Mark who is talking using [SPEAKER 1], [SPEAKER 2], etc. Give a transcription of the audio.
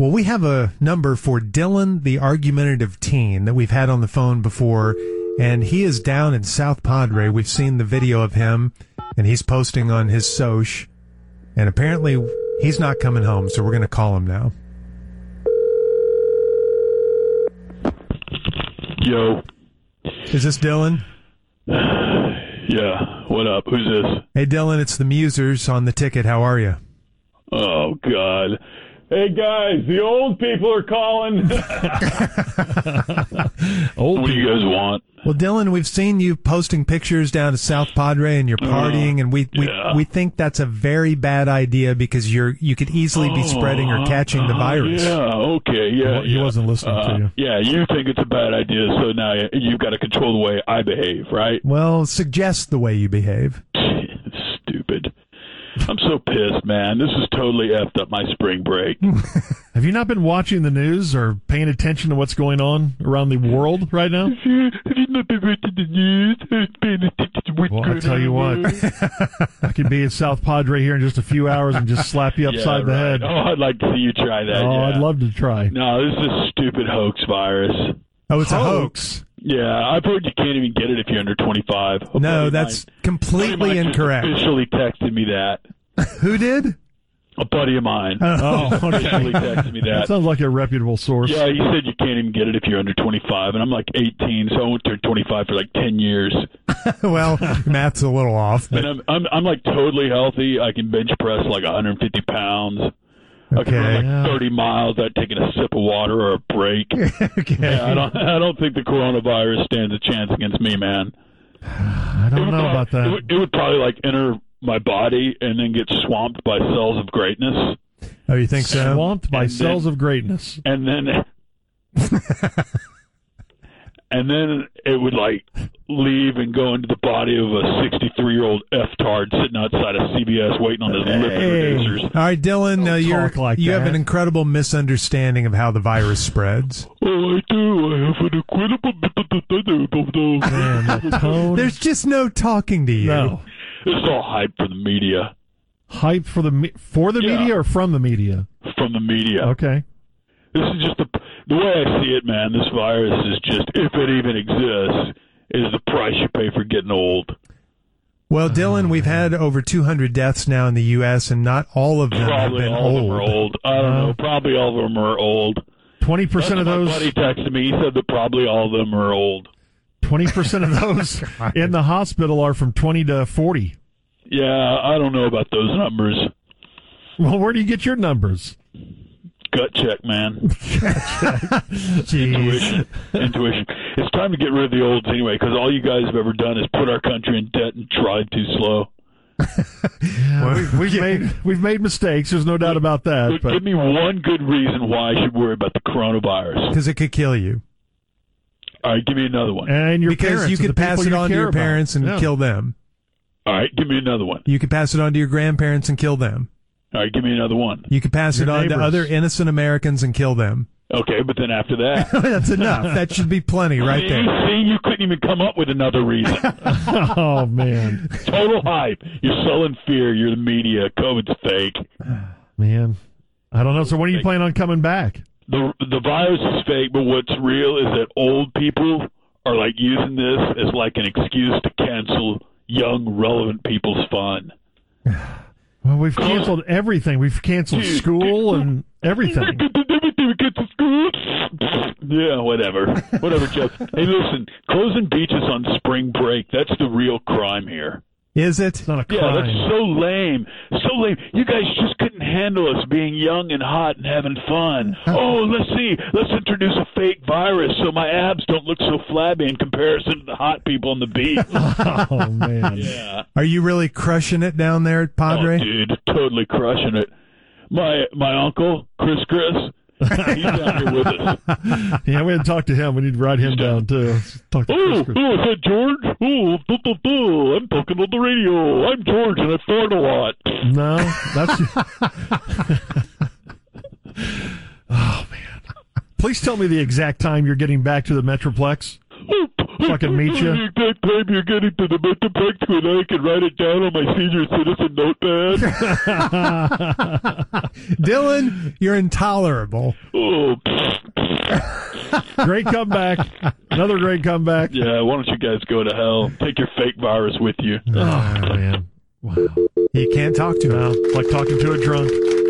[SPEAKER 1] Well, we have a number for Dylan, the argumentative teen that we've had on the phone before, and he is down in South Padre. We've seen the video of him, and he's posting on his soch, and apparently he's not coming home, so we're going to call him now.
[SPEAKER 2] Yo.
[SPEAKER 1] Is this Dylan?
[SPEAKER 2] Yeah, what up? Who's this?
[SPEAKER 1] Hey, Dylan, it's the Musers on the ticket. How are you?
[SPEAKER 2] Oh, God. Hey, guys, the old people are calling. What do you guys want?
[SPEAKER 1] Well, Dylan, we've seen you posting pictures down to South Padre and you're partying, and we think that's a very bad idea because you could easily be spreading or catching the virus.
[SPEAKER 2] Yeah, okay, yeah.
[SPEAKER 3] He wasn't listening to you.
[SPEAKER 2] Yeah, you think it's a bad idea, so now you've got to control the way I behave, right?
[SPEAKER 1] Well, suggest the way you behave.
[SPEAKER 2] Stupid. I'm so pissed, man. This is totally effed up my spring break.
[SPEAKER 3] Have you not been watching the news or paying attention to what's going on around the world right now?
[SPEAKER 2] Have you not been watching the news?
[SPEAKER 3] Well, I'll tell you what. I could be in South Padre here in just a few hours and just slap you upside the head.
[SPEAKER 2] Oh, I'd like to see you try that.
[SPEAKER 3] Oh,
[SPEAKER 2] yeah.
[SPEAKER 3] I'd love to try.
[SPEAKER 2] No, this is a stupid hoax virus.
[SPEAKER 1] Oh, it's a hoax.
[SPEAKER 2] Yeah, I've heard you can't even get it if you're under 25.
[SPEAKER 1] No, that's completely incorrect.
[SPEAKER 2] Officially texted me that.
[SPEAKER 1] Who did?
[SPEAKER 2] A buddy of mine.
[SPEAKER 3] Oh, okay.
[SPEAKER 2] Officially texted me that.
[SPEAKER 3] Sounds like a reputable source.
[SPEAKER 2] Yeah, he said you can't even get it if you're under 25, and I'm like 18, so I won't turn 25 for like 10 years.
[SPEAKER 1] Well, math's a little off. But...
[SPEAKER 2] And I'm like totally healthy. I can bench press like 150 pounds. I can run like 30 miles without taking a sip of water or a break.
[SPEAKER 1] Okay.
[SPEAKER 2] Yeah, I don't think the coronavirus stands a chance against me, man.
[SPEAKER 3] I don't know about that.
[SPEAKER 2] It would probably like enter my body and then get swamped by cells of greatness.
[SPEAKER 1] Oh, you think so?
[SPEAKER 3] Swamped by cells of greatness.
[SPEAKER 2] And then and then it would like leave and go into the body of a 63-year-old F-tard sitting outside of CVS waiting on his lipid reducers.
[SPEAKER 1] All right, Dylan, you have an incredible misunderstanding of how the virus spreads.
[SPEAKER 2] Oh, I do. I have an incredible...
[SPEAKER 3] Man, that tone.
[SPEAKER 1] There's just no talking to you.
[SPEAKER 3] No.
[SPEAKER 2] It's all hype for the media.
[SPEAKER 3] Hype for the media or from the media?
[SPEAKER 2] From the media.
[SPEAKER 3] Okay.
[SPEAKER 2] This is just the way I see it, man. This virus is just, if it even exists, is the price you pay for getting old.
[SPEAKER 1] Well, Dylan, we've had over 200 deaths now in the U.S., and not all of them have been
[SPEAKER 2] all
[SPEAKER 1] old.
[SPEAKER 2] of them are old. I don't know. Probably all of them are old.
[SPEAKER 3] 20% of those.
[SPEAKER 2] My buddy texted me. He said that probably all of them are old.
[SPEAKER 3] 20% of those in the hospital are from 20 to 40.
[SPEAKER 2] Yeah, I don't know about those numbers.
[SPEAKER 3] Well, where do you get your numbers?
[SPEAKER 2] Gut check, man. Intuition. It's time to get rid of the olds anyway, because all you guys have ever done is put our country in debt and tried too slow.
[SPEAKER 3] We've made mistakes. There's no doubt about that.
[SPEAKER 2] But give me one good reason why I should worry about the coronavirus.
[SPEAKER 1] Because it could kill you.
[SPEAKER 2] All right, give me another one.
[SPEAKER 3] And your
[SPEAKER 1] because
[SPEAKER 3] parents,
[SPEAKER 1] you could pass it on to your parents and
[SPEAKER 3] yeah.
[SPEAKER 1] kill them.
[SPEAKER 2] All right, give me another one.
[SPEAKER 1] You could pass it on to your grandparents and kill them.
[SPEAKER 2] All right, give me another one.
[SPEAKER 1] You could pass
[SPEAKER 3] Your
[SPEAKER 1] it on
[SPEAKER 3] neighbors.
[SPEAKER 1] to other innocent Americans and kill them.
[SPEAKER 2] Okay, but then after that...
[SPEAKER 1] That's enough. That should be plenty right there.
[SPEAKER 2] You couldn't even come up with another reason.
[SPEAKER 3] Oh, man.
[SPEAKER 2] Total hype. You're selling fear. You're the media. COVID's fake.
[SPEAKER 3] Man. I don't know. So when are you planning on coming back?
[SPEAKER 2] The virus is fake, but what's real is that old people are like using this as like an excuse to cancel young, relevant people's fun.
[SPEAKER 3] Well, we've canceled everything. We've canceled school and everything.
[SPEAKER 2] Yeah, whatever. Whatever, Joe. Hey, listen, closing beaches on spring break, that's the real crime here.
[SPEAKER 1] Is it?
[SPEAKER 3] It's not a crime.
[SPEAKER 2] Yeah, that's so lame. So lame. You guys just couldn't handle us being young and hot and having fun. Oh, let's introduce a fake virus so my abs don't look so flabby in comparison to the hot people on the beach.
[SPEAKER 3] Oh, man.
[SPEAKER 2] Yeah.
[SPEAKER 1] Are you really crushing it down there at Padre?
[SPEAKER 2] Oh, dude, totally crushing it. My uncle, Chris, he's down here with us.
[SPEAKER 3] Yeah, we had to talk to him. We need to write him down, too. Talk to Chris.
[SPEAKER 2] Is that George? I'm talking on the radio. I'm George, and I fart a lot.
[SPEAKER 3] No, that's... Oh, man. Please tell me the exact time you're getting back to the Metroplex. fucking meet you.
[SPEAKER 2] The exact time you're getting to the Metroplex when I can write it down on my senior citizen notepad.
[SPEAKER 1] Dylan, you're intolerable.
[SPEAKER 2] Oh,
[SPEAKER 3] Great comeback. Another great comeback.
[SPEAKER 2] yeah, why don't you guys go to hell? Take your fake virus with you.
[SPEAKER 3] Oh, man. Wow.
[SPEAKER 1] You can't talk to him.
[SPEAKER 3] Well, like talking to a drunk.